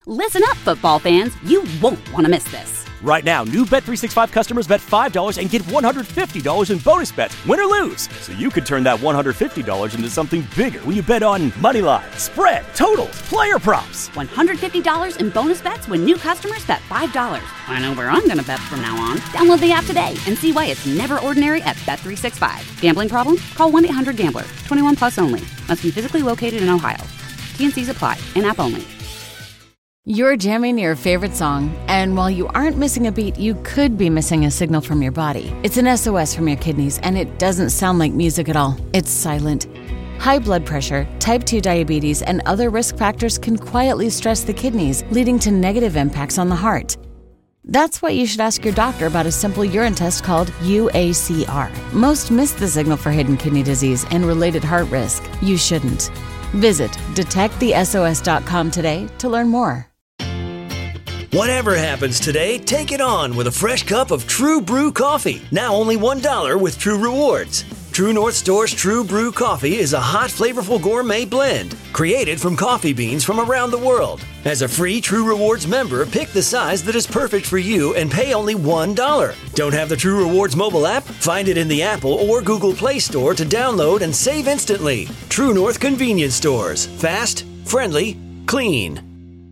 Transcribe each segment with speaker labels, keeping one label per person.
Speaker 1: Listen up, football fans. You won't want to miss this.
Speaker 2: Right now, new Bet365 customers bet $5 and get $150 in bonus bets, win or lose. So you could turn that $150 into something bigger when you bet on money line, spread, totals, player props.
Speaker 1: $150 in bonus bets when new customers bet $5. I know where I'm going to bet from now on. Download the app today and see why it's never ordinary at Bet365. Gambling problem? Call 1-800-GAMBLER. 21 plus only. Must be physically located in Ohio. T&Cs apply. In-app only.
Speaker 3: You're jamming your favorite song, and while you aren't missing a beat, you could be missing a signal from your body. It's an SOS from your kidneys, and it doesn't sound like music at all. It's silent. High blood pressure, type 2 diabetes, and other risk factors can quietly stress the kidneys, leading to negative impacts on the heart. That's why you should ask your doctor about a simple urine test called UACR. Most miss the signal for hidden kidney disease and related heart risk. You shouldn't. Visit detectthesos.com today to learn more.
Speaker 4: Whatever happens today, take it on with a fresh cup of True Brew coffee. Now only $1 with True Rewards. True North Store's True Brew coffee is a hot, flavorful gourmet blend created from coffee beans from around the world. As a free True Rewards member, pick the size that is perfect for you and pay only $1. Don't have the True Rewards mobile app? Find it in the Apple or Google Play Store to download and save instantly. True North Convenience Stores. Fast, friendly, clean.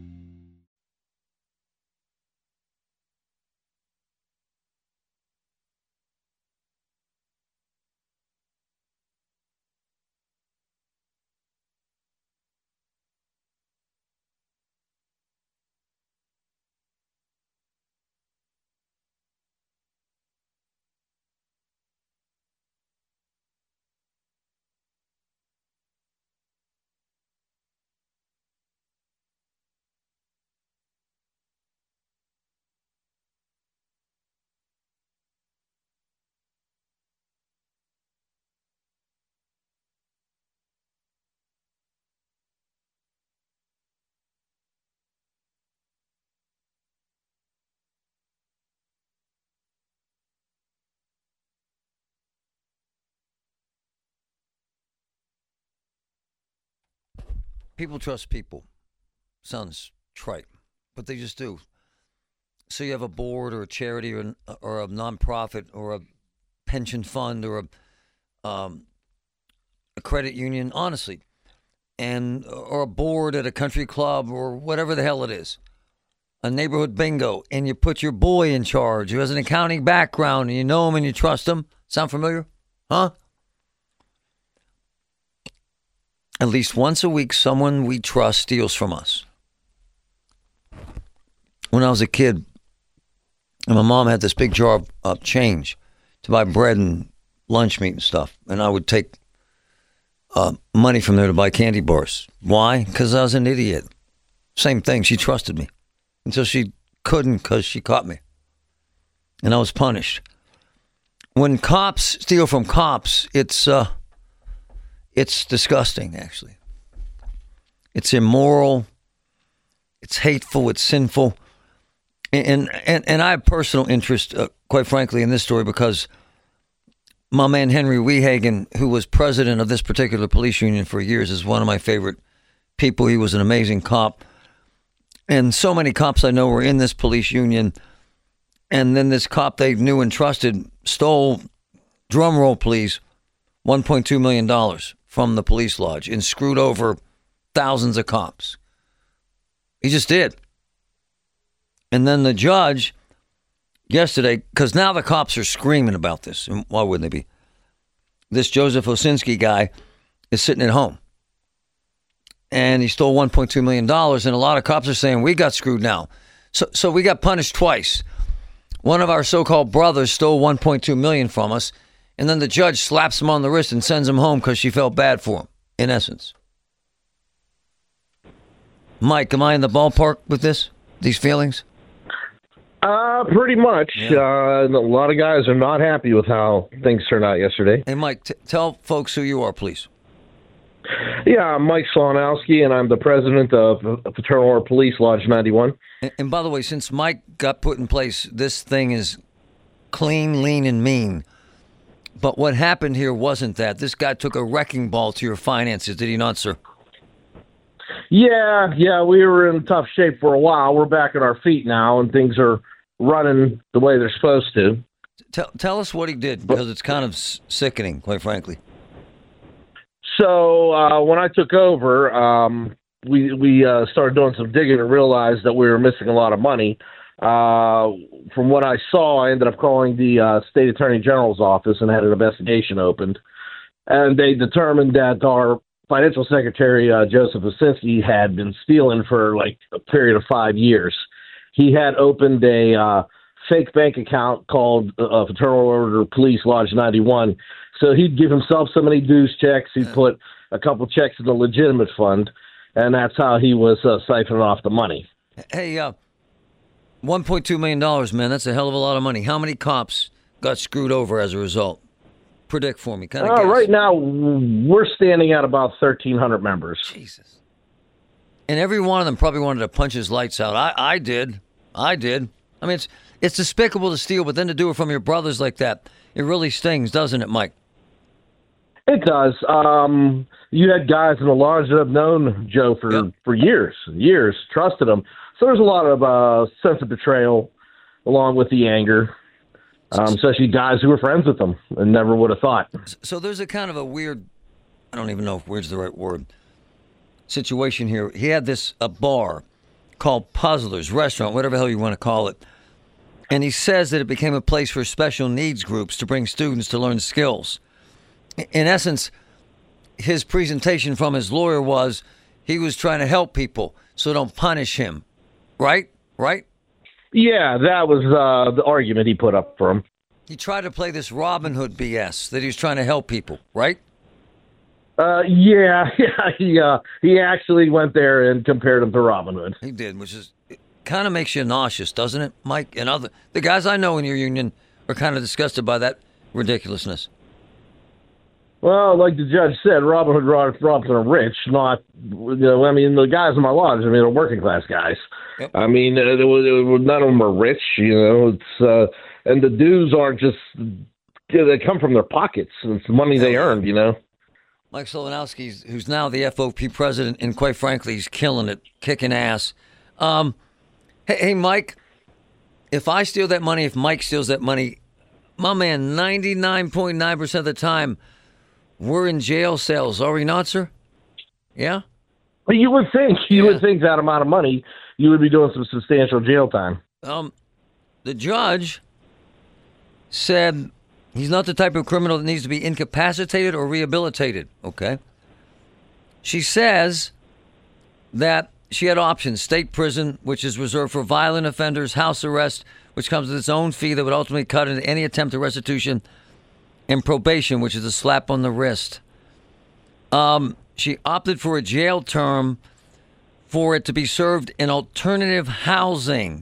Speaker 5: People trust people. Sounds trite, but they just do. So you have a board or a charity or a nonprofit or a pension fund or a credit union, honestly, or a board at a country club or whatever the hell it is, a neighborhood bingo, and you put your boy in charge who has an accounting background and you know him and you trust him. Sound familiar? Huh? At least once a week, someone we trust steals from us. When I was a kid, my mom had this big jar of change to buy bread and lunch meat and stuff. And I would take money from there to buy candy bars. Why? Because I was an idiot. Same thing. She trusted me until she couldn't because she caught me. And I was punished. When cops steal from cops, it's disgusting, actually. It's immoral. It's hateful. It's sinful. And I have personal interest, quite frankly, in this story because my man Henry Wehagen, who was president of this particular police union for years, is one of my favorite people. He was an amazing cop. And so many cops I know were in this police union. And then this cop they knew and trusted stole, drum roll please, $1.2 million from the police lodge and screwed over thousands of cops. He just did. And then the judge yesterday, because now the cops are screaming about this, and why wouldn't they be? This Joseph Osinski guy is sitting at home. And he stole $1.2 million, and a lot of cops are saying, we got screwed now. So we got punished twice. One of our so-called brothers stole $1.2 million from us, and then the judge slaps him on the wrist and sends him home because she felt bad for him, in essence. Mike, am I in the ballpark with these feelings?
Speaker 6: Pretty much.
Speaker 5: Yeah.
Speaker 6: A lot of guys are not happy with how things turned out yesterday.
Speaker 5: Hey, Mike, tell folks who you are, please.
Speaker 6: Yeah, I'm Mike Slonowski, and I'm the president of Fraternal Order Police Lodge 91.
Speaker 5: And by the way, since Mike got put in place, this thing is clean, lean, and mean. But what happened here wasn't that. This guy took a wrecking ball to your finances, did he not, sir?
Speaker 6: Yeah, we were in tough shape for a while. We're back on our feet now, and things are running the way they're supposed to.
Speaker 5: Tell us what he did, because it's kind of sickening, quite frankly.
Speaker 6: So when I took over, we started doing some digging and realized that we were missing a lot of money. From what I saw, I ended up calling the state attorney general's office and had an investigation opened. And they determined that our financial secretary, Joseph Osinski, had been stealing for like a period of 5 years. He had opened a fake bank account called Fraternal Order Police Lodge 91. So he'd give himself so many dues checks. He'd put a couple checks in the legitimate fund, and that's how he was siphoning off the money.
Speaker 5: Hey, $1.2 million, man, that's a hell of a lot of money. How many cops got screwed over as a result? Predict for me, kind of guess.
Speaker 6: Right now, we're standing at about 1,300 members.
Speaker 5: Jesus. And every one of them probably wanted to punch his lights out. I did. I mean, it's despicable to steal, but then to do it from your brothers like that, it really stings, doesn't it, Mike?
Speaker 6: It does. You had guys in the lodge that have known Joe for years, trusted him. So there's a lot of sense of betrayal along with the anger, especially guys who were friends with him and never would have thought.
Speaker 5: So there's a kind of a weird, I don't even know if weird's the right word, situation here. He had a bar called Puzzlers Restaurant, whatever the hell you want to call it. And he says that it became a place for special needs groups to bring students to learn skills. In essence, his presentation from his lawyer was he was trying to help people, so don't punish him. Right?
Speaker 6: Yeah, that was the argument he put up for him.
Speaker 5: He tried to play this Robin Hood BS that he was trying to help people, right?
Speaker 6: Yeah. He actually went there and compared him to Robin Hood.
Speaker 5: He did, which is kind of makes you nauseous, doesn't it, Mike? And the guys I know in your union are kind of disgusted by that ridiculousness.
Speaker 6: Well, like the judge said, Robin Hood robbed the rich, not, I mean, the guys in my lodge, they're working class guys. Yep. I mean, none of them are rich, it's, and the dues aren't just, they come from their pockets. It's the money they earned,
Speaker 5: Mike Solanowski, who's now the FOP president, and quite frankly, he's killing it, kicking ass. Hey, Mike, if I steal that money, if Mike steals that money, my man, 99.9% of the time, we're in jail cells, are we not, sir? Yeah?
Speaker 6: Well, you would think. You would think that amount of money, you would be doing some substantial jail time.
Speaker 5: The judge said he's not the type of criminal that needs to be incapacitated or rehabilitated, okay? She says that she had options: state prison, which is reserved for violent offenders; house arrest, which comes with its own fee that would ultimately cut into any attempt at restitution; and probation, which is a slap on the wrist. She opted for a jail term for it to be served in alternative housing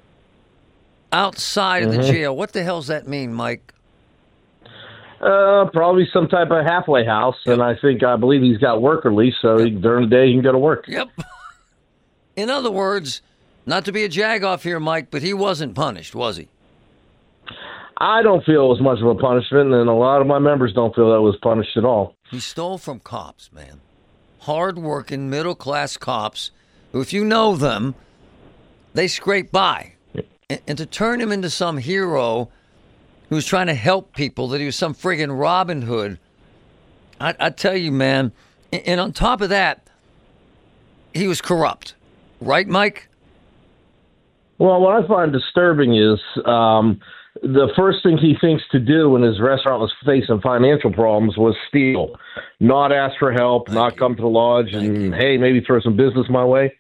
Speaker 5: outside of the jail. What the hell does that mean, Mike?
Speaker 6: Probably some type of halfway house, and I believe he's got work release, so during the day he can go to work.
Speaker 5: Yep. In other words, not to be a jag-off here, Mike, but he wasn't punished, was he?
Speaker 6: I don't feel it was much of a punishment, and a lot of my members don't feel that it was punished at all.
Speaker 5: He stole from cops, man. Hard-working, middle-class cops who, if you know them, they scrape by. And to turn him into some hero who was trying to help people, that he was some friggin' Robin Hood, I tell you, man, and on top of that, he was corrupt. Right, Mike?
Speaker 6: Well, what I find disturbing is the first thing he thinks to do when his restaurant was facing financial problems was steal, not ask for help, not come to the lodge and, hey, maybe throw some business my way.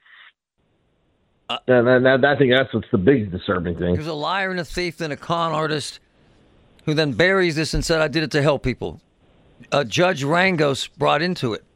Speaker 6: And I think that's what's the big disturbing thing.
Speaker 5: He was a liar and a thief and a con artist who then buries this and said, I did it to help people. Judge Rangos brought into it.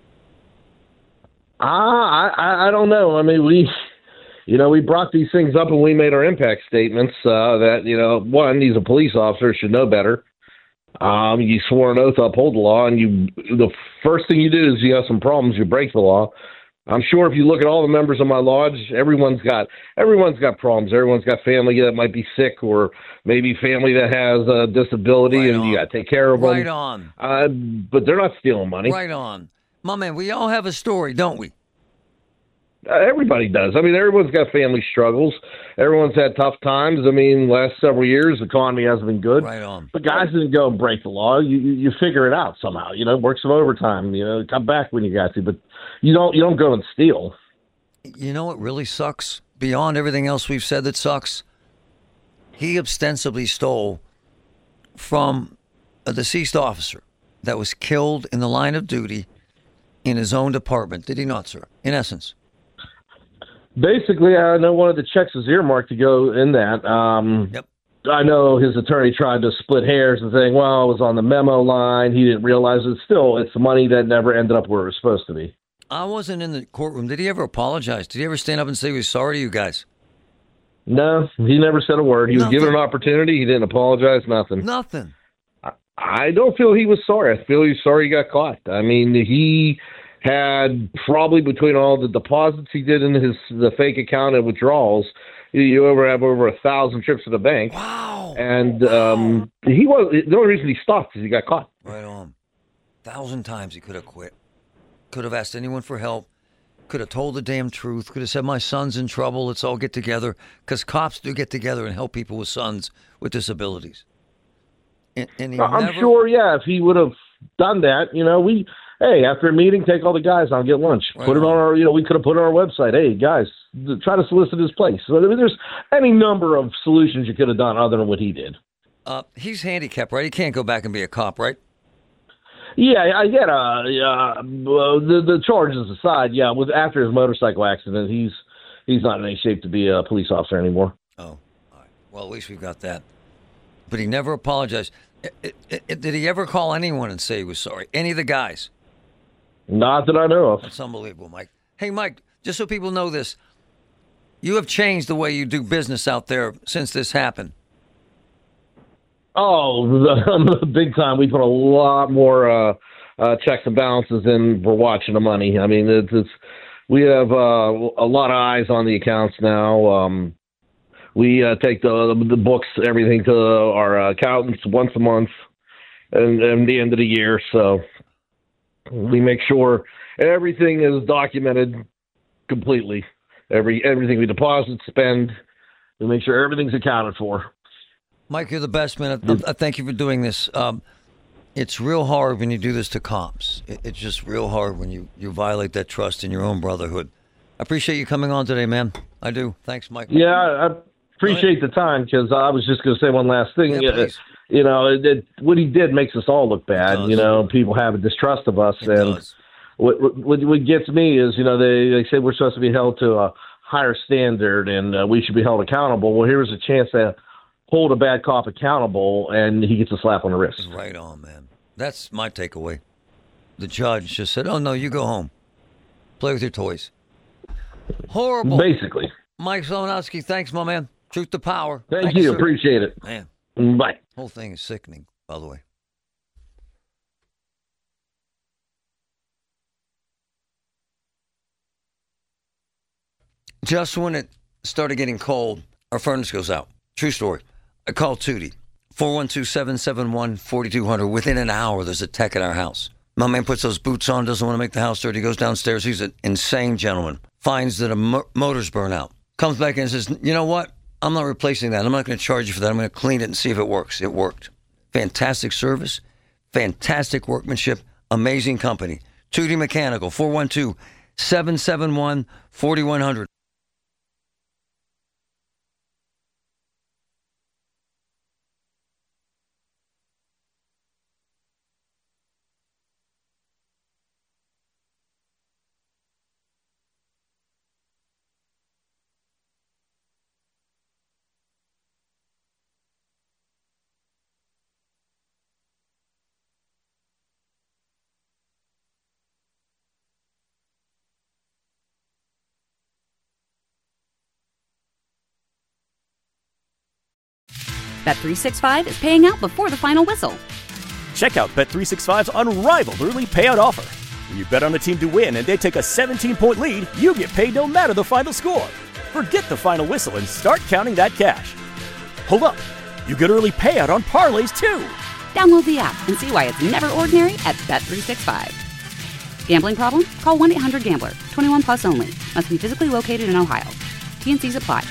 Speaker 6: I don't know. I mean, we brought these things up when we made our impact statements that, one, he's a police officer, should know better. You swore an oath to uphold the law, and the first thing you do is you have some problems, you break the law. I'm sure if you look at all the members of my lodge, everyone's got problems. Everyone's got family that might be sick, or maybe family that has a disability, and you got to take care of them.
Speaker 5: Right on.
Speaker 6: But they're not stealing money.
Speaker 5: Right on. My man, we all have a story, don't we?
Speaker 6: Everybody does. I mean, everyone's got family struggles. Everyone's had tough times. I mean, last several years, the economy hasn't been good.
Speaker 5: Right on.
Speaker 6: But guys didn't go and break the law. You figure it out somehow. Work some overtime. Come back when you got to. But you don't go and steal.
Speaker 5: You know what really sucks? Beyond everything else we've said that sucks, he ostensibly stole from a deceased officer that was killed in the line of duty in his own department. Did he not, sir? In essence.
Speaker 6: Basically, I know one of the checks is earmarked to go in that.
Speaker 5: Yep.
Speaker 6: I know his attorney tried to split hairs and saying, well, it was on the memo line. He didn't realize it. Still, it's money that never ended up where it was supposed to be.
Speaker 5: I wasn't in the courtroom. Did he ever apologize? Did he ever stand up and say he was sorry to you guys?
Speaker 6: No, he never said a word. He was given an opportunity. He didn't apologize, nothing.
Speaker 5: Nothing.
Speaker 6: I don't feel he was sorry. I feel he's sorry he got caught. I mean, he had probably between all the deposits he did in the fake account and withdrawals, you have over 1,000 trips to the bank.
Speaker 5: Wow.
Speaker 6: And he was the only reason he stopped is he got caught.
Speaker 5: Right on. 1,000 times he could have quit. Could have asked anyone for help. Could have told the damn truth. Could have said, my son's in trouble. Let's all get together. Because cops do get together and help people with sons with disabilities. And
Speaker 6: I'm sure, if he would have done that, after a meeting, take all the guys out and get lunch.
Speaker 5: Right
Speaker 6: put it on our, we could have put it on our website. Hey, guys, try to solicit his place. So there's any number of solutions you could have done other than what he did.
Speaker 5: He's handicapped, right? He can't go back and be a cop, right?
Speaker 6: Yeah, I get the charges aside. Yeah, after his motorcycle accident, he's not in any shape to be a police officer anymore.
Speaker 5: Oh, all right. Well, at least we've got that. But he never apologized. Did he ever call anyone and say he was sorry? Any of the guys?
Speaker 6: Not that I know of.
Speaker 5: That's unbelievable, Mike. Hey, Mike, just so people know this, you have changed the way you do business out there since this happened.
Speaker 6: Oh, big time. We put a lot more checks and balances in for watching the money. I mean, we have a lot of eyes on the accounts now. We take the books, everything to our accountants once a month and the end of the year. So we make sure everything is documented completely. Everything we deposit, spend, we make sure everything's accounted for.
Speaker 5: Mike, you're the best, man. I thank you for doing this. It's real hard when you do this to cops. It's just real hard when you violate that trust in your own brotherhood. I appreciate you coming on today, man. I do. Thanks, Mike.
Speaker 6: Yeah, I appreciate the time because I was just going to say one last thing.
Speaker 5: Yeah,
Speaker 6: what he did makes us all look bad. People have a distrust of us. What gets me is, they say we're supposed to be held to a higher standard and we should be held accountable. Well, here's a chance to hold a bad cop accountable, and he gets a slap on the wrist.
Speaker 5: Right on, man. That's my takeaway. The judge just said, oh, no, you go home. Play with your toys. Horrible.
Speaker 6: Basically.
Speaker 5: Mike Solanowski, thanks, my man. Truth to power.
Speaker 6: Thank you.
Speaker 5: Sir.
Speaker 6: Appreciate it.
Speaker 5: Man.
Speaker 6: Bye.
Speaker 5: Whole thing is sickening, by the way. Just when it started getting cold, our furnace goes out. True story. I called Tootie, 412-771-4200. Within an hour, there's a tech at our house. My man puts those boots on, doesn't want to make the house dirty, goes downstairs. He's an insane gentleman. Finds that a motor's burnt out. Comes back in and says, you know what? I'm not replacing that. I'm not going to charge you for that. I'm going to clean it and see if it works. It worked. Fantastic service. Fantastic workmanship. Amazing company. Tootie Mechanical, 412-771-4100.
Speaker 1: Bet365 is paying out before the final whistle.
Speaker 2: Check out Bet365's unrivaled early payout offer. When you bet on a team to win and they take a 17-point lead, you get paid no matter the final score. Forget the final whistle and start counting that cash. Hold up. You get early payout on parlays, too.
Speaker 1: Download the app and see why it's never ordinary at Bet365. Gambling problem? Call 1-800-GAMBLER. 21 plus only. Must be physically located in Ohio. T&Cs apply.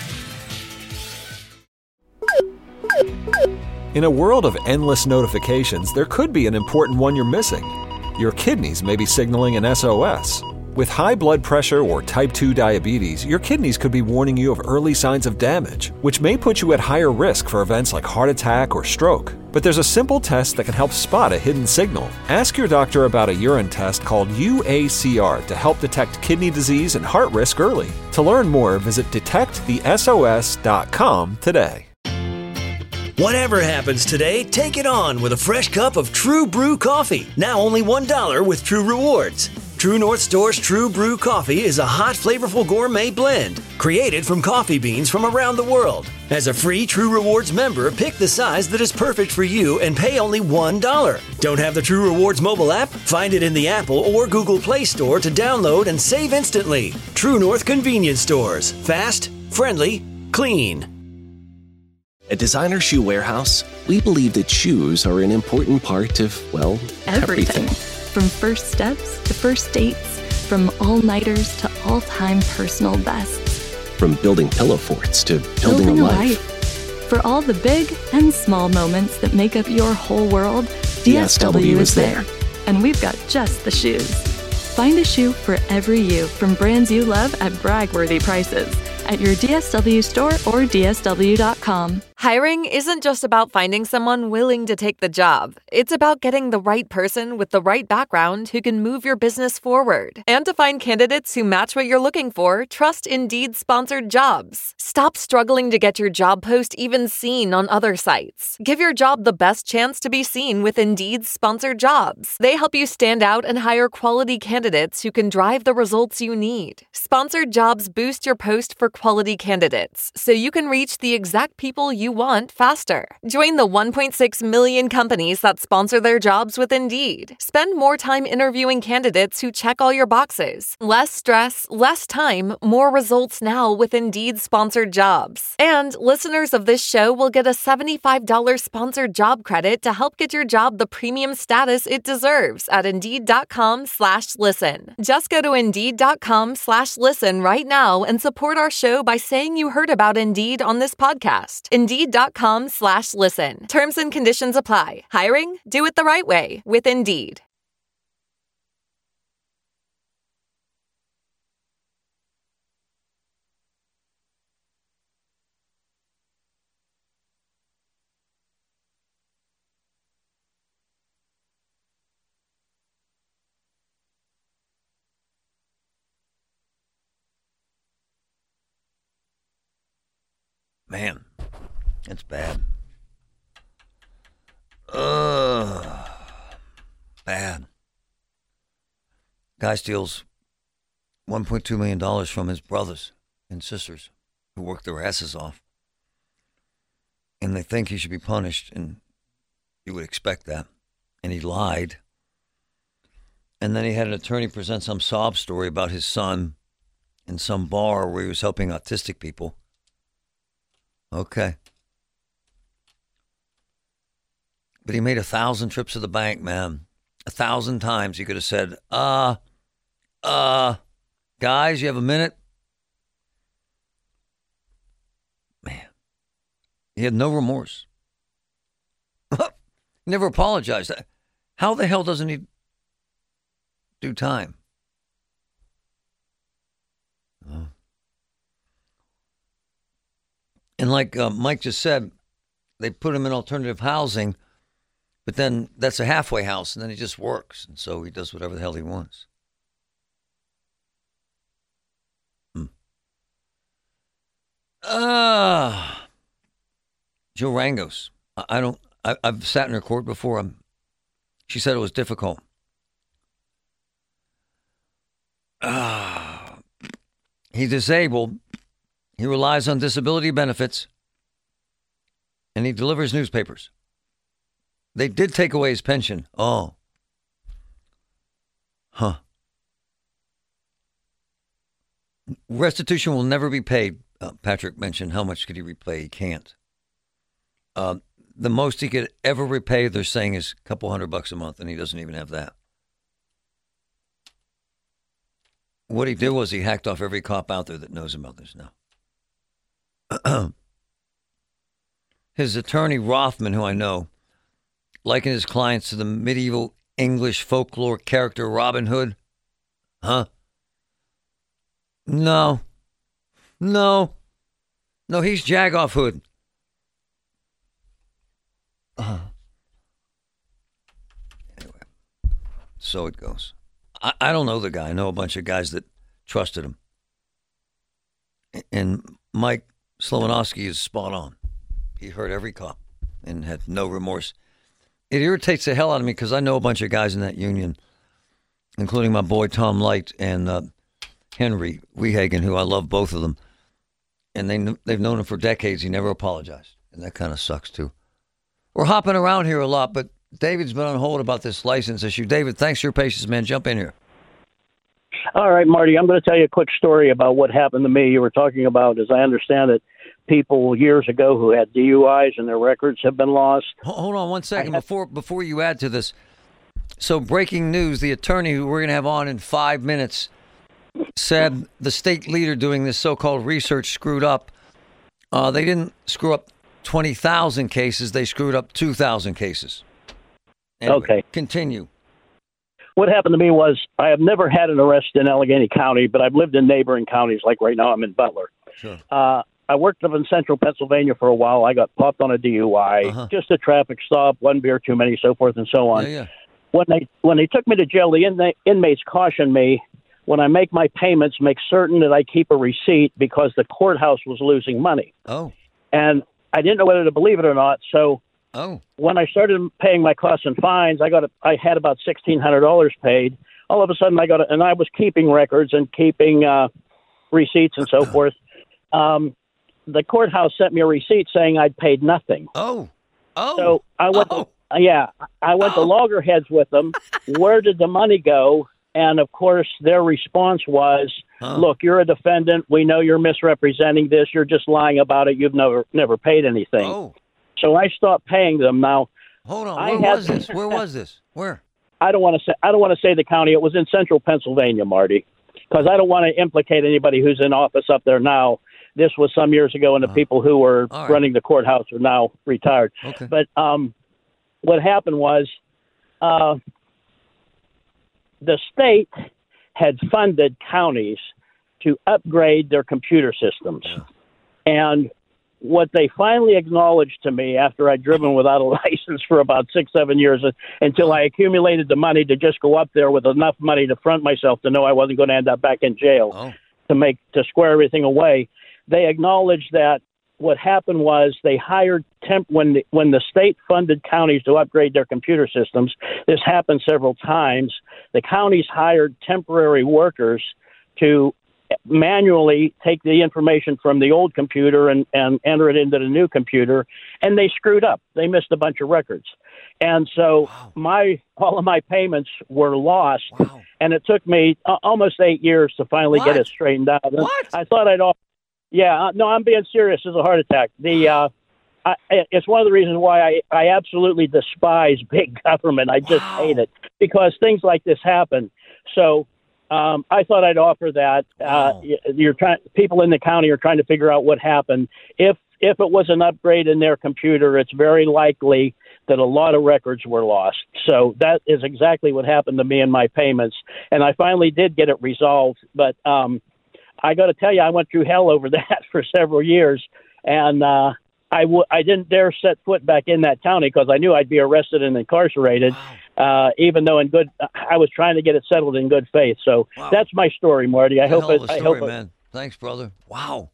Speaker 7: In a world of endless notifications, there could be an important one you're missing. Your kidneys may be signaling an SOS. With high blood pressure or type 2 diabetes, your kidneys could be warning you of early signs of damage, which may put you at higher risk for events like heart attack or stroke. But there's a simple test that can help spot a hidden signal. Ask your doctor about a urine test called UACR to help detect kidney disease and heart risk early. To learn more, visit detectthesos.com today.
Speaker 4: Whatever happens today, take it on with a fresh cup of True Brew coffee. Now only $1 with True Rewards. True North Store's True Brew coffee is a hot, flavorful gourmet blend created from coffee beans from around the world. As a free True Rewards member, pick the size that is perfect for you and pay only $1. Don't have the True Rewards mobile app? Find it in the Apple or Google Play Store to download and save instantly. True North Convenience Stores. Fast, friendly, clean.
Speaker 8: At Designer Shoe Warehouse, we believe that shoes are an important part of, well, everything.
Speaker 9: From first steps to first dates, from all-nighters to all-time personal bests.
Speaker 8: From building pillow forts to building a life.
Speaker 9: For all the big and small moments that make up your whole world, DSW is there. And we've got just the shoes. Find a shoe for every you from brands you love at brag-worthy prices at your DSW store or DSW.com.
Speaker 10: Hiring isn't just about finding someone willing to take the job. It's about getting the right person with the right background who can move your business forward. And to find candidates who match what you're looking for, trust Indeed-sponsored jobs. Stop struggling to get your job post even seen on other sites. Give your job the best chance to be seen with Indeed-sponsored jobs. They help you stand out and hire quality candidates who can drive the results you need. Sponsored jobs boost your post for quality candidates, so you can reach the exact people you want faster. Join the 1.6 million companies that sponsor their jobs with Indeed. Spend more time interviewing candidates who check all your boxes. Less stress, less time, more results now with Indeed-sponsored jobs. And listeners of this show will get a $75 sponsored job credit to help get your job the premium status it deserves at Indeed.com/listen. Just go to Indeed.com/listen right now and support our show by saying you heard about Indeed on this podcast. Indeed.com/listen. Terms and conditions apply. Hiring? Do it the right way with Indeed.
Speaker 5: Man, it's bad. Bad. Guy steals $1.2 million from his brothers and sisters who worked their asses off. And they think he should be punished, and you would expect that. And he lied. And then he had an attorney present some sob story about his son in some bar where he was helping autistic people. Okay. But he made 1,000 trips to the bank, man. 1,000 times he could have said, guys, you have a minute? Man. He had no remorse. He never apologized. How the hell doesn't he do time? And like Mike just said, they put him in alternative housing, but then that's a halfway house, and then he just works. And so he does whatever the hell he wants. Joe Rangos. I've sat in her court before. She said it was difficult. He's disabled. He relies on disability benefits, and he delivers newspapers. They did take away his pension. Oh. Huh. Restitution will never be paid. Patrick mentioned how much could he repay? He can't. The most he could ever repay, they're saying, is a couple $100 a month, and he doesn't even have that. What he did was he hacked off every cop out there that knows about this now. His attorney, Rothman, who I know, likened his clients to the medieval English folklore character Robin Hood. Huh? No, he's Jagoff Hood. Anyway, so it goes. I don't know the guy. I know a bunch of guys that trusted him. And Mike Slovanovsky is spot on. He heard every cop and had no remorse. It irritates the hell out of me because I know a bunch of guys in that union, including my boy Tom Light and Henry Wehagen, who I love both of them. And they've known him for decades. He never apologized. And that kind of sucks, too. We're hopping around here a lot, but David's been on hold about this license issue. David, thanks for your patience, man. Jump in here.
Speaker 11: All right, Marty, I'm going to tell you a quick story about what happened to me. You were talking about, as I understand it, people years ago who had DUIs and their records have been lost.
Speaker 5: Hold on one second before you add to this. So breaking news, the attorney who we're going to have on in 5 minutes said the state leader doing this so-called research screwed up. They didn't screw up 20,000 cases. They screwed up 2,000 cases. Anyway,
Speaker 11: okay.
Speaker 5: Continue.
Speaker 11: What happened to me was I have never had an arrest in Allegheny County, but I've lived in neighboring counties. Like right now, I'm in Butler.
Speaker 5: Sure.
Speaker 11: I worked up in central Pennsylvania for a while. I got popped on a DUI, just a traffic stop, one beer too many, so forth and so on.
Speaker 5: Yeah.
Speaker 11: When they took me to jail, the inmates cautioned me, when I make my payments, make certain that I keep a receipt because the courthouse was losing money.
Speaker 5: Oh.
Speaker 11: And I didn't know whether to believe it or not, so when I started paying my costs and fines, I had about $1,600 paid. All of a sudden, and I was keeping records and keeping receipts and so forth. The courthouse sent me a receipt saying I'd paid nothing.
Speaker 5: Oh.
Speaker 11: So I went. I went to loggerheads with them. Where did the money go? And of course, their response was, "Look, you're a defendant. We know you're misrepresenting this. You're just lying about it. You've never paid anything."
Speaker 5: Oh.
Speaker 11: So I stopped paying them. Now,
Speaker 5: hold on. Where was this? Where was this? Where?
Speaker 11: I don't want to say the county. It was in central Pennsylvania, Marty, because I don't want to implicate anybody who's in office up there now. This was some years ago, and the people who were running the courthouse are now retired.
Speaker 5: Okay.
Speaker 11: But what happened was the state had funded counties to upgrade their computer systems. Yeah. And what they finally acknowledged to me after I'd driven without a license for about 6-7 years until I accumulated the money to just go up there with enough money to front myself to know I wasn't going to end up back in jail to square everything away. They acknowledged that what happened was they hired when the state funded counties to upgrade their computer systems. This happened several times. The counties hired temporary workers to manually take the information from the old computer and enter it into the new computer, and they screwed up. They missed a bunch of records. And so all of my payments were lost, and it took me almost 8 years to finally get it straightened out.
Speaker 5: What?
Speaker 11: I thought no, I'm being serious. It's a heart attack. It's one of the reasons why I absolutely despise big government. I just hate it because things like this happen. So I thought I'd offer that. People in the county are trying to figure out what happened. If it was an upgrade in their computer, it's very likely that a lot of records were lost. So that is exactly what happened to me and my payments. And I finally did get it resolved. But I got to tell you, I went through hell over that for several years. And I didn't dare set foot back in that county because I knew I'd be arrested and incarcerated, even though I was trying to get it settled in good faith. So that's my story, Marty. I hope it.
Speaker 5: Man. Thanks, brother. Wow.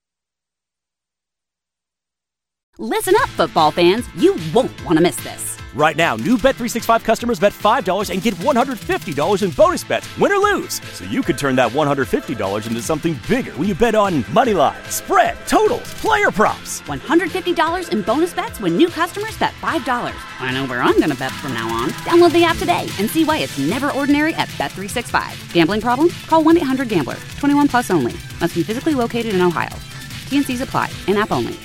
Speaker 1: Listen up, football fans. You won't want to miss this.
Speaker 2: Right now, new Bet365 customers bet $5 and get $150 in bonus bets, win or lose. So you could turn that $150 into something bigger when you bet on moneyline, spread, totals, player props.
Speaker 1: $150 in bonus bets when new customers bet $5. I know where I'm going to bet from now on. Download the app today and see why it's never ordinary at Bet365. Gambling problem? Call 1-800-GAMBLER. 21 plus only. Must be physically located in Ohio. T&Cs apply. In-app only.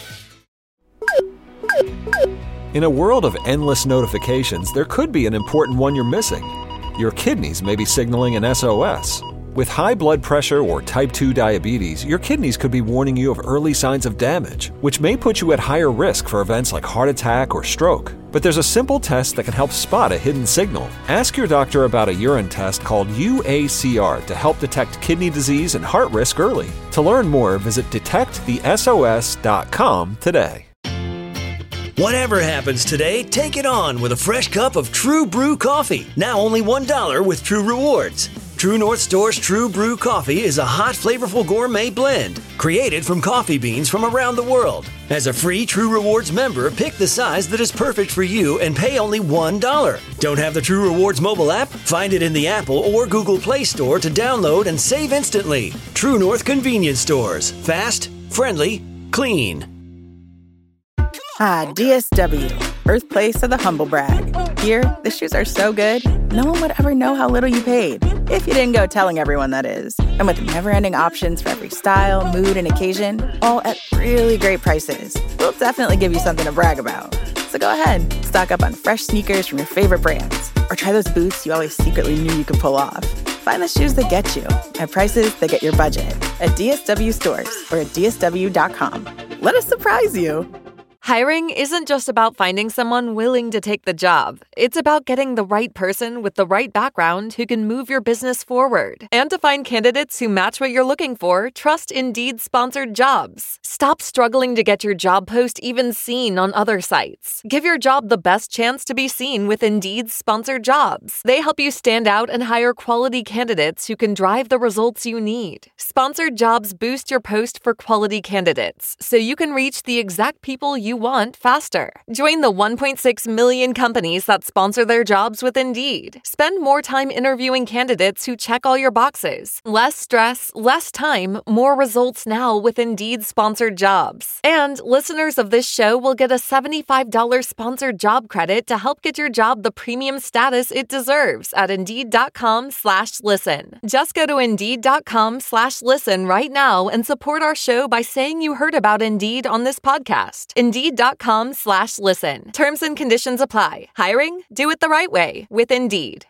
Speaker 7: In a world of endless notifications, there could be an important one you're missing. Your kidneys may be signaling an SOS. With high blood pressure or type 2 diabetes, your kidneys could be warning you of early signs of damage, which may put you at higher risk for events like heart attack or stroke. But there's a simple test that can help spot a hidden signal. Ask your doctor about a urine test called UACR to help detect kidney disease and heart risk early. To learn more, visit detectthesos.com today.
Speaker 4: Whatever happens today, take it on with a fresh cup of True Brew coffee. Now only $1 with True Rewards. True North Store's True Brew coffee is a hot, flavorful gourmet blend created from coffee beans from around the world. As a free True Rewards member, pick the size that is perfect for you and pay only $1. Don't have the True Rewards mobile app? Find it in the Apple or Google Play Store to download and save instantly. True North Convenience Stores. Fast, friendly, clean.
Speaker 12: Ah, DSW, birthplace of the humble brag. Here, the shoes are so good, no one would ever know how little you paid. If you didn't go telling everyone, that is. And with never-ending options for every style, mood, and occasion, all at really great prices, we'll definitely give you something to brag about. So go ahead, stock up on fresh sneakers from your favorite brands, or try those boots you always secretly knew you could pull off. Find the shoes that get you at prices that get your budget at DSW stores or at DSW.com. Let us surprise you.
Speaker 10: Hiring isn't just about finding someone willing to take the job. It's about getting the right person with the right background who can move your business forward. And to find candidates who match what you're looking for, trust Indeed-sponsored jobs. Stop struggling to get your job post even seen on other sites. Give your job the best chance to be seen with Indeed-sponsored jobs. They help you stand out and hire quality candidates who can drive the results you need. Sponsored jobs boost your post for quality candidates, so you can reach the exact people you want faster. Join the 1.6 million companies that sponsor their jobs with Indeed. Spend more time interviewing candidates who check all your boxes. Less stress, less time, more results now with Indeed-sponsored jobs. And listeners of this show will get a $75 sponsored job credit to help get your job the premium status it deserves at Indeed.com/listen. Just go to Indeed.com/listen right now and support our show by saying you heard about Indeed on this podcast. Indeed.com/listen. Terms and conditions apply. Hiring? Do it the right way with Indeed.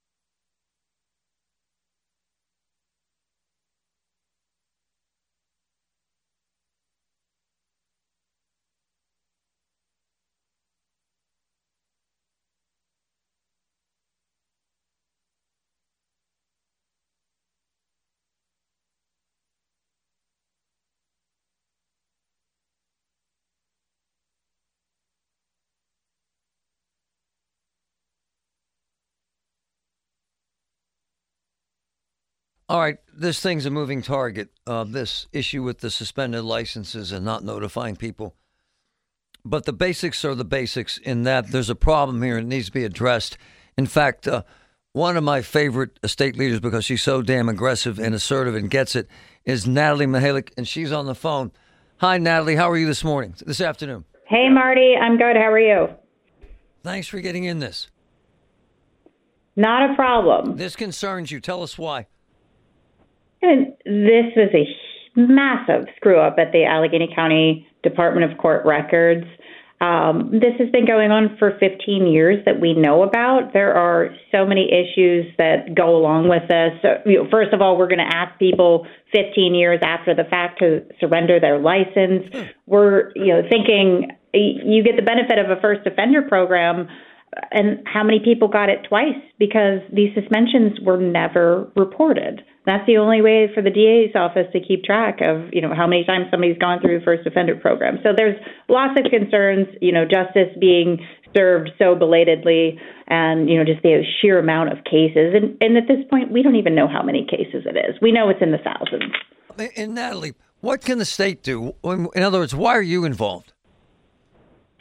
Speaker 5: All right, this thing's a moving target, this issue with the suspended licenses and not notifying people. But the basics are the basics in that there's a problem here and it needs to be addressed. In fact, one of my favorite state leaders, because she's so damn aggressive and assertive and gets it, is Natalie Mihalik, and she's on the phone. Hi, Natalie. How are you this morning, this afternoon?
Speaker 13: Hey, Marty. I'm good. How are you?
Speaker 5: Thanks for getting in this.
Speaker 13: Not a problem.
Speaker 5: This concerns you. Tell us why.
Speaker 13: And this was a massive screw-up at the Allegheny County Department of Court Records. This has been going on for 15 years that we know about. There are so many issues that go along with this. So, first of all, we're going to ask people 15 years after the fact to surrender their license. We're thinking you get the benefit of a first offender program, and how many people got it twice because these suspensions were never reported. That's the only way for the DA's office to keep track of, how many times somebody's gone through the first offender program. So there's lots of concerns, justice being served so belatedly and, just the sheer amount of cases. And at this point, we don't even know how many cases it is. We know it's in the thousands.
Speaker 5: And Natalie, what can the state do? In other words, why are you involved?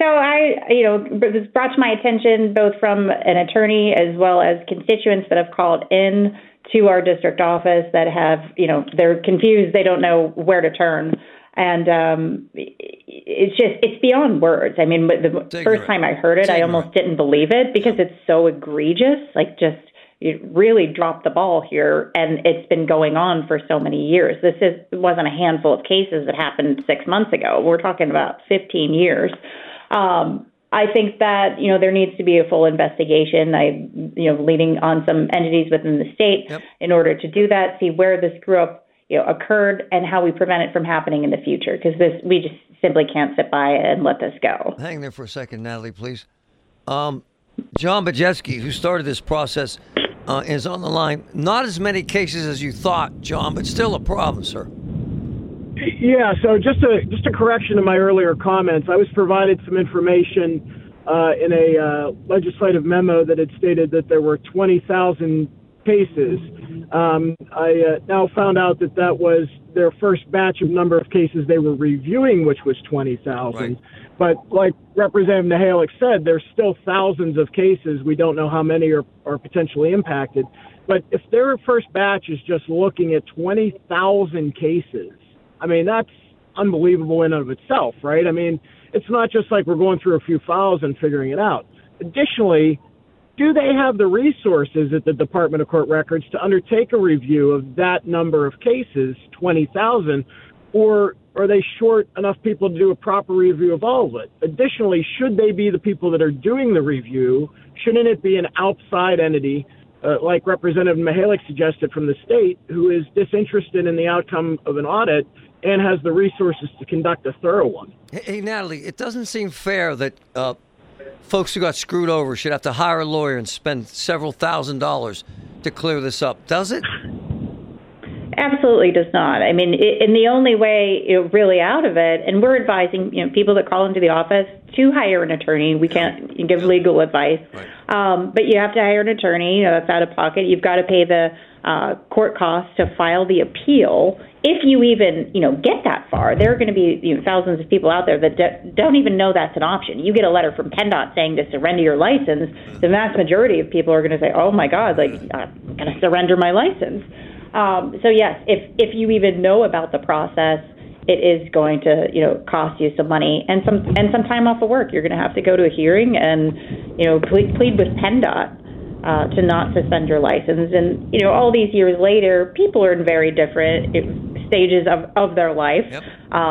Speaker 13: So it was brought to my attention both from an attorney as well as constituents that have called in to our district office that have, they're confused. They don't know where to turn. And it's beyond words. I mean, the first time I heard it, I almost didn't believe it because it's so egregious. Like, just it really dropped the ball here, and it's been going on for so many years. It wasn't a handful of cases that happened 6 months ago. We're talking about 15 years. I think that, there needs to be a full investigation. Leading on some entities within the state in order to do that, see where this screw up occurred and how we prevent it from happening in the future, because we just simply can't sit by and let this go.
Speaker 5: Hang there for a second, Natalie, please. John Bajeski, who started this process, is on the line. Not as many cases as you thought, John, but still a problem, sir.
Speaker 14: Yeah, so just a correction to my earlier comments. I was provided some information in a legislative memo that had stated that there were 20,000 cases. I now found out that was their first batch of number of cases they were reviewing, which was 20,000. Right. But like Representative Mihalik said, there's still thousands of cases. We don't know how many are potentially impacted. But if their first batch is just looking at 20,000 cases, I mean, that's unbelievable in and of itself, right? I mean, it's not just like we're going through a few files and figuring it out. Additionally, do they have the resources at the Department of Court Records to undertake a review of that number of cases, 20,000, or are they short enough people to do a proper review of all of it? Additionally, should they be the people that are doing the review? Shouldn't it be an outside entity, like Representative Mihalik suggested, from the state, who is disinterested in the outcome of an audit and has the resources to conduct a thorough one?
Speaker 5: Hey, Natalie, it doesn't seem fair that folks who got screwed over should have to hire a lawyer and spend several $1,000s to clear this up, does it?
Speaker 13: Absolutely does not. I mean, and the only way really out of it, and we're advising people that call into the office to hire an attorney. We can't give legal advice, but you have to hire an attorney. That's out of pocket. You've got to pay the court costs to file the appeal. If you even get that far, there are going to be thousands of people out there that don't even know that's an option. You get a letter from PennDOT saying to surrender your license. The vast majority of people are going to say, "Oh my God, I'm going to surrender my license." So yes, if you even know about the process, it is going to cost you some money and some time off of work. You're going to have to go to a hearing and plead with PennDOT to not suspend your license. And all these years later, people are in very different stages of their life. Yep.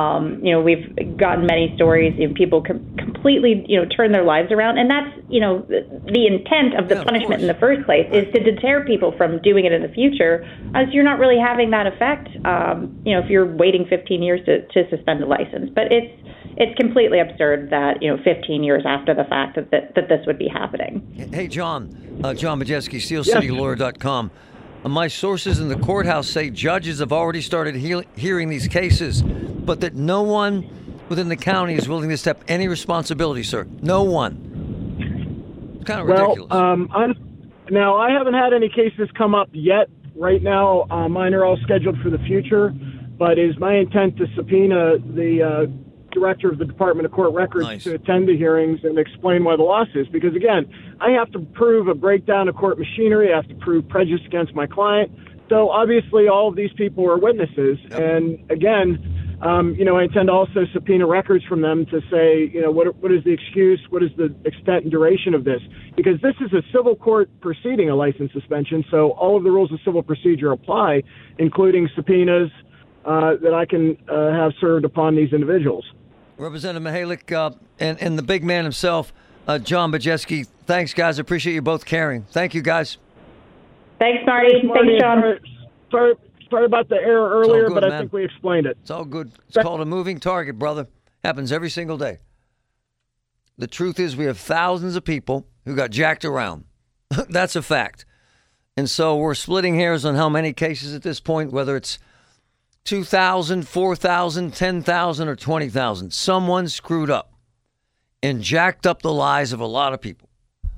Speaker 13: We've gotten many stories. People completely turn their lives around, and that's the intent of the punishment in the first place is to deter people from doing it in the future, as you're not really having that effect. If you're waiting 15 years to suspend a license, but it's completely absurd that 15 years after the fact that this would be happening.
Speaker 5: Hey, John Bajeski, SteelCityLawyer.com. My sources in the courthouse say judges have already started hearing these cases, but that no one within the county is willing to step any responsibility, sir. No one. It's kind of ridiculous.
Speaker 14: Now, I haven't had any cases come up yet. Right now, mine are all scheduled for the future, but it is my intent to subpoena the director of the Department of Court Records to attend the hearings and explain why the loss is. Because, again, I have to prove a breakdown of court machinery. I have to prove prejudice against my client. So, obviously, all of these people are witnesses. Yep. And, again, I intend to also subpoena records from them to say, what is the excuse? What is the extent and duration of this? Because this is a civil court proceeding, a license suspension. So all of the rules of civil procedure apply, including subpoenas that I can have served upon these individuals.
Speaker 5: Representative Mihalik and the big man himself, John Bajeski. Thanks, guys. I appreciate you both caring. Thank you, guys.
Speaker 13: Thanks, Marty. Thanks, John.
Speaker 14: Sorry about the error earlier, good, but I think we explained it.
Speaker 5: It's all good. It's called a moving target, brother. Happens every single day. The truth is we have thousands of people who got jacked around. That's a fact. And so we're splitting hairs on how many cases at this point, whether it's 2,000, 4,000, 10,000, or 20,000. Someone screwed up and jacked up the lives of a lot of people.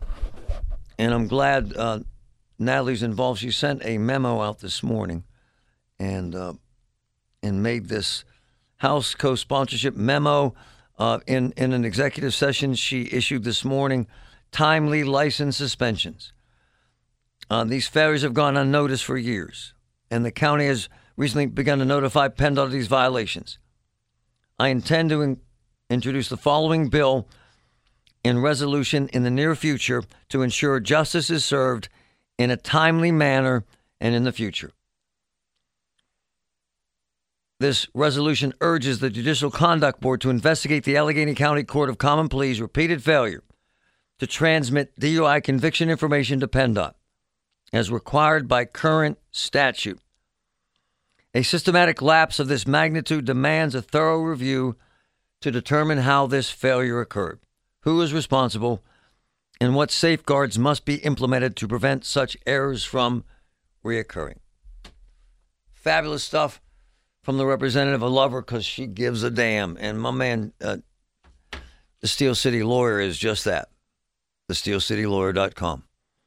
Speaker 5: And I'm glad Natalie's involved. She sent a memo out this morning and made this House co-sponsorship memo In an executive session she issued this morning, timely license suspensions. These failures have gone unnoticed for years, and the county has recently begun to notify PennDOT of these violations. I intend to introduce the following bill in resolution in the near future to ensure justice is served in a timely manner and in the future. This resolution urges the Judicial Conduct Board to investigate the Allegheny County Court of Common Pleas' repeated failure to transmit DUI conviction information to PennDOT, as required by current statute. A systematic lapse of this magnitude demands a thorough review to determine how this failure occurred, who is responsible, and what safeguards must be implemented to prevent such errors from reoccurring. Fabulous stuff from the representative. I love her because she gives a damn. And my man, the Steel City Lawyer, is just that. TheSteelCityLawyer.com.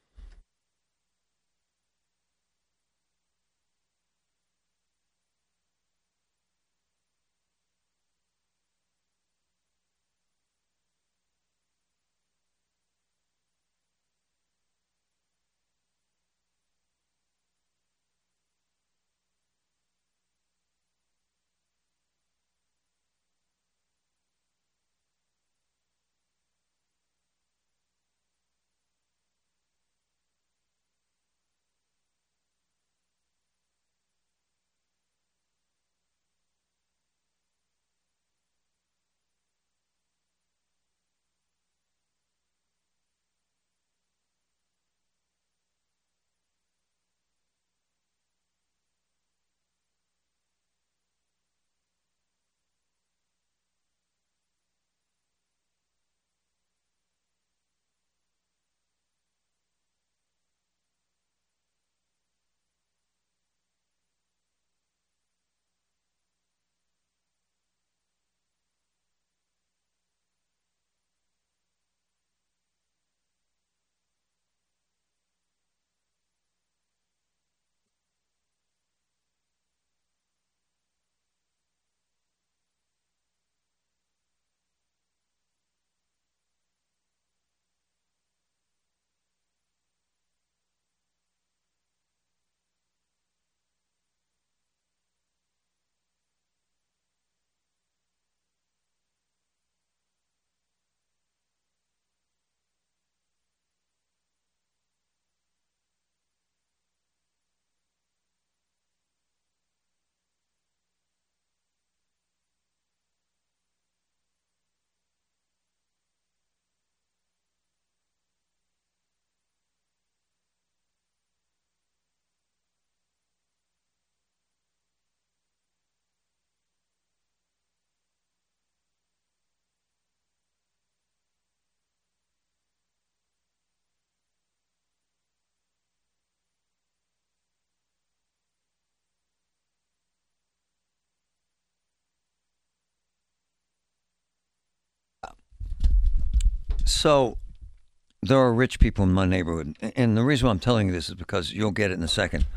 Speaker 5: So there are rich people in my neighborhood. And the reason why I'm telling you this is because you'll get it in a second.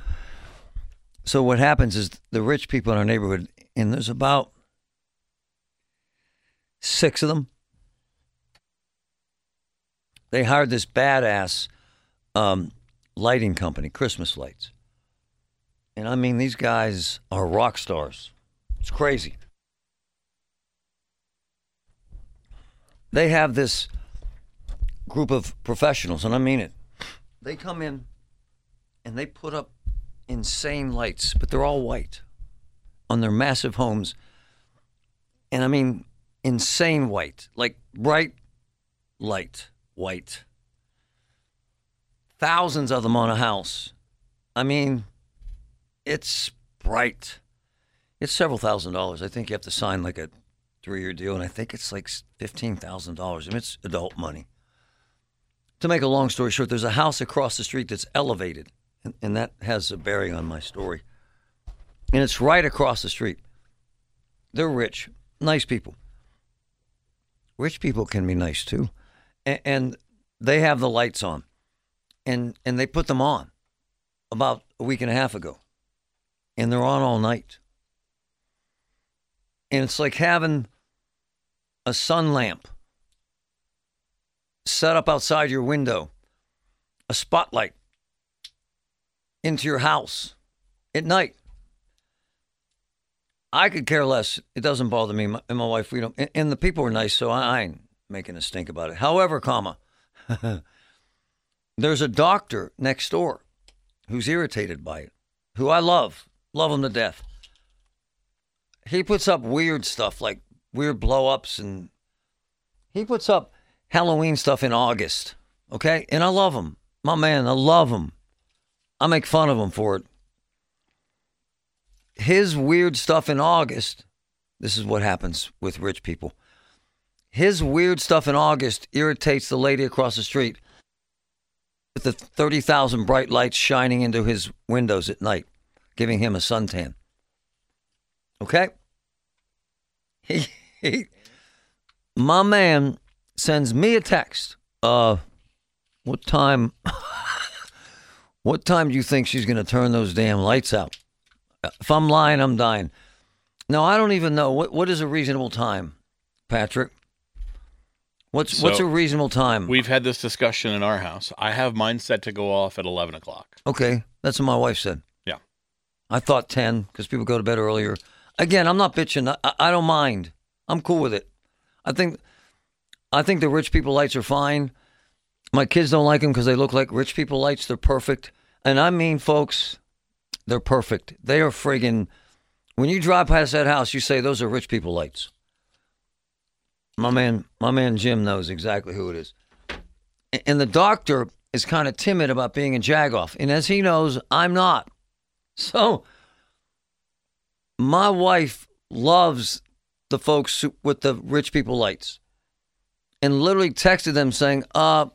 Speaker 5: So what happens is the rich people in our neighborhood, and there's about 6 of them, they hired this badass lighting company, Christmas Lights. And I mean, these guys are rock stars. It's crazy. They have this group of professionals, and I mean it. They come in and they put up insane lights, but they're all white on their massive homes. And I mean, insane white, like bright light white. Thousands of them on a house. I mean, it's bright. It's several $1,000s. I think you have to sign like a 3-year deal, and I think it's like $15,000. I mean, it's adult money. To make a long story short, there's a house across the street that's elevated, and that has a bearing on my story. And it's right across the street. They're rich, nice people. Rich people can be nice too. And they have the lights on. And they put them on about a week and a half ago. And they're on all night. And it's like having a sun lamp set up outside your window, a spotlight into your house at night. I could care less. It doesn't bother me and my wife. We don't, and the people are nice, so I ain't making a stink about it. However, there's a doctor next door who's irritated by it, who I love him to death. He puts up weird stuff like weird blow-ups, and he puts up Halloween stuff in August, okay? And I love him. My man, I love him. I make fun of him for it. His weird stuff in August, this is what happens with rich people. His weird stuff in August irritates the lady across the street with the 30,000 bright lights shining into his windows at night, giving him a suntan. Okay? My man sends me a text. What time do you think she's going to turn those damn lights out? If I'm lying, I'm dying. No, I don't even know. What is a reasonable time, Patrick? What's a reasonable time?
Speaker 15: We've had this discussion in our house. I have mine set to go off at 11 o'clock.
Speaker 5: Okay, that's what my wife said.
Speaker 15: Yeah.
Speaker 5: I thought 10 because people go to bed earlier. Again, I'm not bitching. I don't mind. I'm cool with it. I think the rich people lights are fine. My kids don't like them because they look like rich people lights. They're perfect. And I mean, folks, they're perfect. They are friggin', when you drive past that house, you say, those are rich people lights. My man Jim knows exactly who it is. And the doctor is kind of timid about being a jagoff. And as he knows, I'm not. So my wife loves the folks with the rich people lights and literally texted them saying, I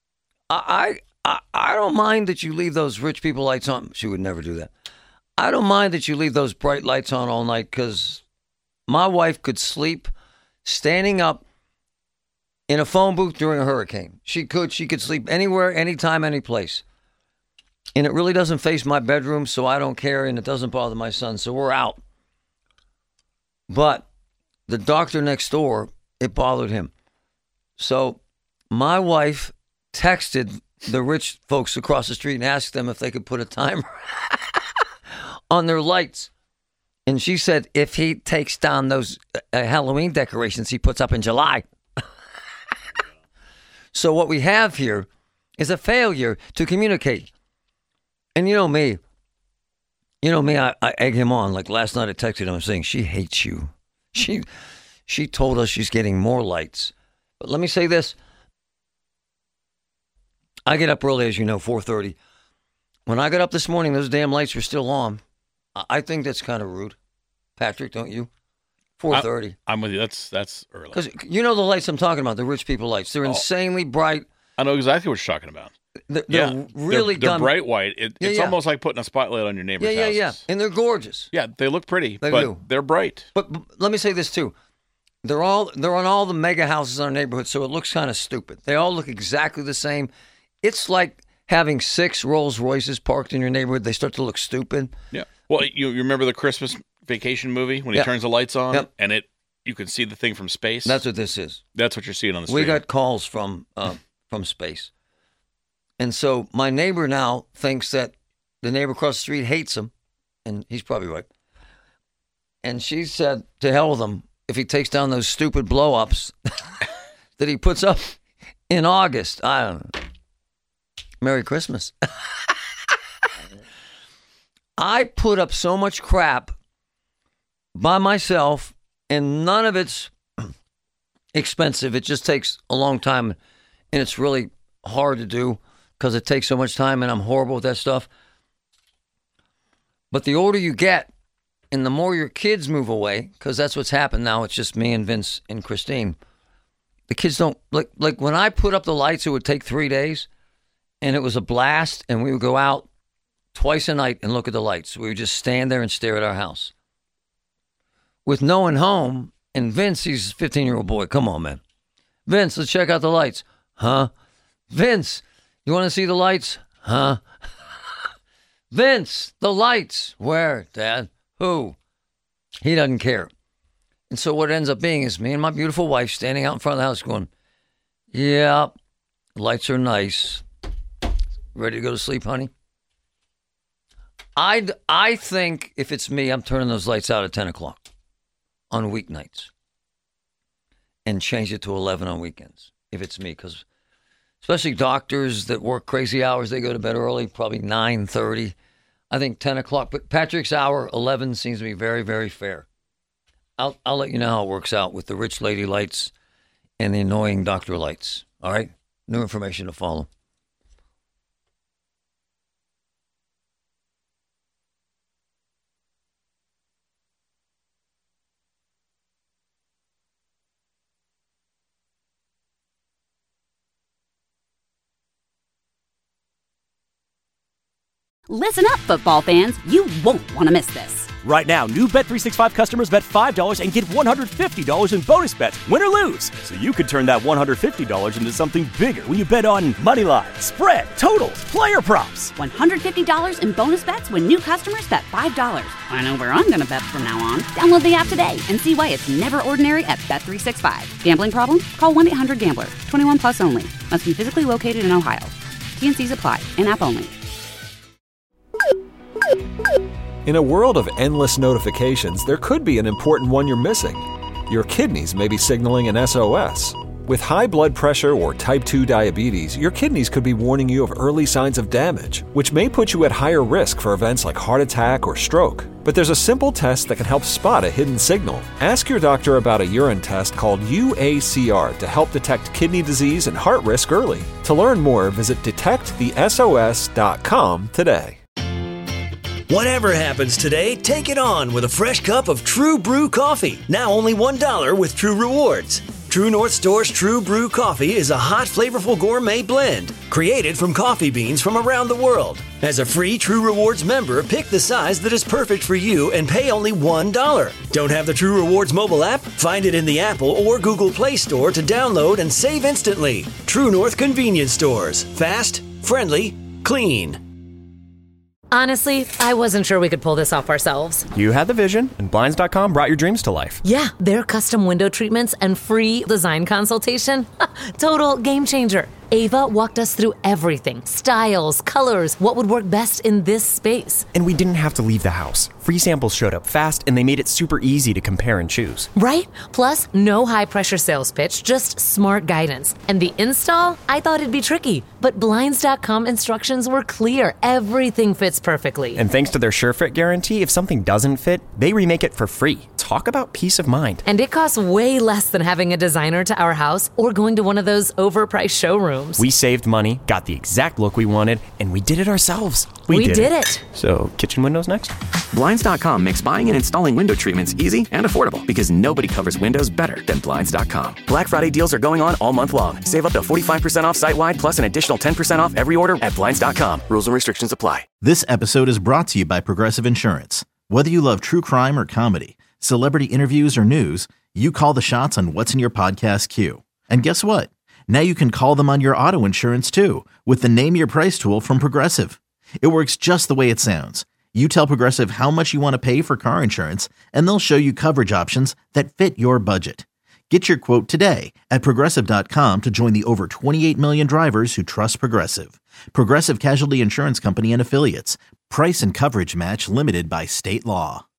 Speaker 5: don't mind that you leave those rich people lights on. She would never do that. I don't mind that you leave those bright lights on all night because my wife could sleep standing up in a phone booth during a hurricane. She could sleep anywhere, anytime, any place. And it really doesn't face my bedroom, so I don't care, and it doesn't bother my son, so we're out. But the doctor next door, it bothered him. So my wife texted the rich folks across the street and asked them if they could put a timer on their lights. And she said, if he takes down those Halloween decorations he puts up in July. So what we have here is a failure to communicate. And you know me, I egg him on. Like last night I texted him saying, she hates you. She told us she's getting more lights. But let me say this. I get up early, as you know, 4:30. When I got up this morning, those damn lights were still on. I think that's kind of rude. Patrick, don't you? 4:30.
Speaker 15: I'm with you. That's early.
Speaker 5: Because you know the lights I'm talking about, the rich people lights. They're insanely bright.
Speaker 15: I know exactly what you're talking about.
Speaker 5: They're really
Speaker 15: they're bright white. It's almost like putting a spotlight on your neighbor's house.
Speaker 5: Yeah. And they're gorgeous.
Speaker 15: Yeah, they look pretty, but they're bright.
Speaker 5: But let me say this too. They're on all the mega houses in our neighborhood, so it looks kind of stupid. They all look exactly the same. It's like having 6 Rolls Royces parked in your neighborhood. They start to look stupid.
Speaker 15: Yeah. Well, you remember the Christmas Vacation movie when he turns the lights on and you can see the thing from space?
Speaker 5: That's what this is.
Speaker 15: That's what you're seeing on the screen.
Speaker 5: We got calls from space. And so my neighbor now thinks that the neighbor across the street hates him, and he's probably right. And she said, to hell with him, if he takes down those stupid blow-ups that he puts up in August. I don't know. Merry Christmas. I put up so much crap by myself, and none of it's expensive. It just takes a long time, and it's really hard to do because it takes so much time, and I'm horrible with that stuff. But the older you get, and the more your kids move away, because that's what's happened now. It's just me and Vince and Christine. The kids don't, like when I put up the lights, it would take 3 days, and it was a blast, and we would go out twice a night and look at the lights. We would just stand there and stare at our house. With no one home, and Vince, he's a 15-year-old boy. Come on, man. Vince, let's check out the lights. Huh? Vince, you want to see the lights? Huh? Vince, the lights. Where, Dad? Who? He doesn't care. And so what it ends up being is me and my beautiful wife standing out in front of the house going, yeah, lights are nice. Ready to go to sleep, honey? I think if it's me, I'm turning those lights out at 10 o'clock on weeknights and change it to 11 on weekends if it's me, because especially doctors that work crazy hours, they go to bed early, probably 9:30. I think 10 o'clock, but Patrick's hour, 11, seems to be very, very fair. I'll let you know how it works out with the rich lady lights and the annoying doctor lights. All right? New information to follow.
Speaker 1: Listen up, football fans. You won't want to miss this.
Speaker 2: Right now, new Bet365 customers bet $5 and get $150 in bonus bets, win or lose. So you could turn that $150 into something bigger when you bet on money line, spread, totals, player props.
Speaker 1: $150 in bonus bets when new customers bet $5. I know where I'm going to bet from now on. Download the app today and see why it's never ordinary at Bet365. Gambling problem? Call 1-800-GAMBLER. 21 plus only. Must be physically located in Ohio. T&Cs apply. In-app only.
Speaker 7: In a world of endless notifications, there could be an important one you're missing. Your kidneys may be signaling an SOS. With high blood pressure or type 2 diabetes, your kidneys could be warning you of early signs of damage, which may put you at higher risk for events like heart attack or stroke. But there's a simple test that can help spot a hidden signal. Ask your doctor about a urine test called UACR to help detect kidney disease and heart risk early. To learn more, visit detectthesos.com today.
Speaker 4: Whatever happens today, take it on with a fresh cup of True Brew coffee. Now only $1 with True Rewards. True North Store's True Brew coffee is a hot, flavorful gourmet blend created from coffee beans from around the world. As a free True Rewards member, pick the size that is perfect for you and pay only $1. Don't have the True Rewards mobile app? Find it in the Apple or Google Play Store to download and save instantly. True North Convenience Stores. Fast, friendly, clean.
Speaker 16: Honestly, I wasn't sure we could pull this off ourselves.
Speaker 17: You had the vision, and Blinds.com brought your dreams to life.
Speaker 16: Yeah, their custom window treatments and free design consultation. Total game changer. Ava walked us through everything. Styles, colors, what would work best in this space.
Speaker 17: And we didn't have to leave the house. Free samples showed up fast, and they made it super easy to compare and choose.
Speaker 16: Right? Plus, no high-pressure sales pitch, just smart guidance. And the install? I thought it'd be tricky, but Blinds.com instructions were clear. Everything fits perfectly.
Speaker 17: And thanks to their SureFit guarantee, if something doesn't fit, they remake it for free. Talk about peace of mind.
Speaker 16: And it costs way less than having a designer to our house or going to one of those overpriced showrooms.
Speaker 17: We saved money, got the exact look we wanted, and we did it ourselves.
Speaker 16: We did it.
Speaker 17: So, kitchen windows next?
Speaker 18: Blinds.com makes buying and installing window treatments easy and affordable because nobody covers windows better than Blinds.com. Black Friday deals are going on all month long. Save up to 45% off site-wide plus an additional 10% off every order at Blinds.com. Rules and restrictions apply.
Speaker 19: This episode is brought to you by Progressive Insurance. Whether you love true crime or comedy, celebrity interviews or news, you call the shots on what's in your podcast queue. And guess what? Now you can call them on your auto insurance too with the Name Your Price tool from Progressive. It works just the way it sounds. You tell Progressive how much you want to pay for car insurance, and they'll show you coverage options that fit your budget. Get your quote today at Progressive.com to join the over 28 million drivers who trust Progressive. Progressive Casualty Insurance Company and Affiliates. Price and coverage match limited by state law.